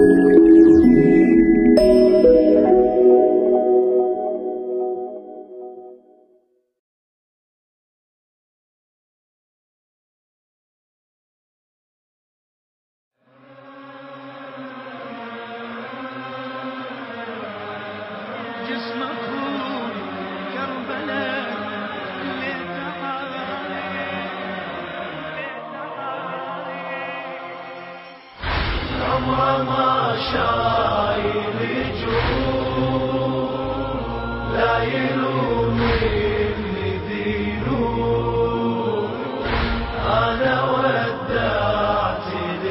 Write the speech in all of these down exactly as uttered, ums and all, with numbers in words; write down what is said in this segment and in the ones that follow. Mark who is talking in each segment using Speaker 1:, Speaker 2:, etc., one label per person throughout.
Speaker 1: عمره ما شايل جروح لا يلوم اللي ذيلوم. أنا ودعت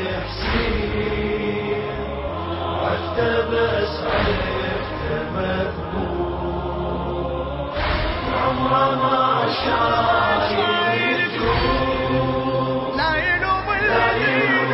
Speaker 1: الحسين عفت بس عرفت مذموم. عمره ما شايل جروح لا يلوم اللي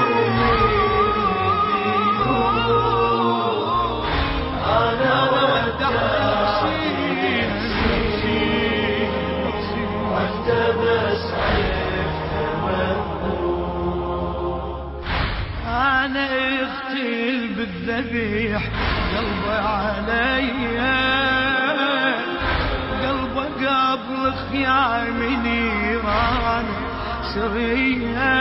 Speaker 1: بالذبيح قلبه عليا قلبه قبل خيام نيران سريا.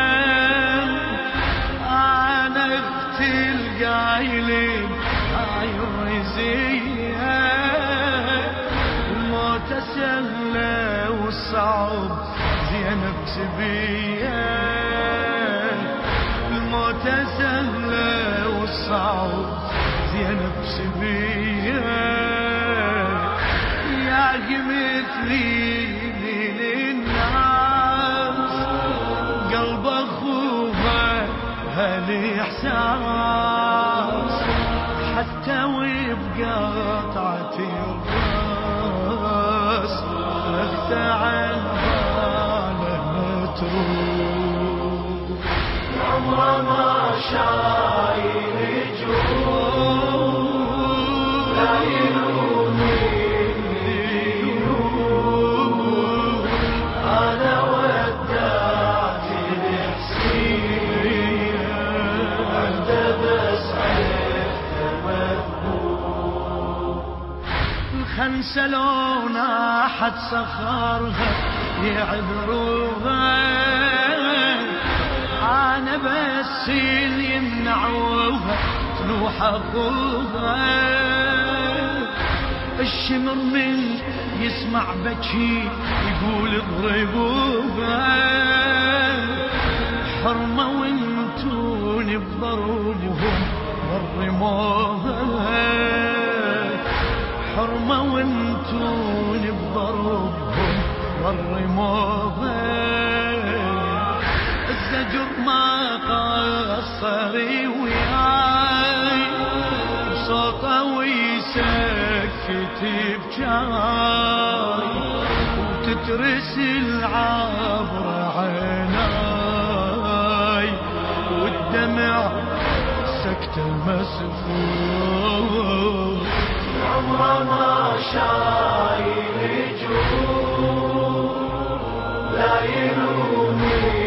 Speaker 1: انا اقتل قايلين هاي الرزية الموت سهلة والصعب زينب سبية. الموت سهلة والصعب زينب سبية. يا مثلي للناس قلب اخوها هالاحساس حتى وبقطعة الراس اخذ عنها لما تروح. عمره ما شايل جروح لا يلوم اللي يلوم. أنا ودعت الحسين عند بس عرفت مذموم. الخنسة لو ناحت صخرها يعذروها أنا بس اللي يمنعوها تلوح أخوها. الشمر من يسمع بكي يقول اضربوها. حرمة وانتون بضربهم ضرموها. حرمة وانتون بضربهم ضرموها. الزجر ما قصري وياي بصوته ويسكت بجاي وتترسل عبر عيناي والدمع سكت مسفوح. عمره ما شايل جروح لا يلوم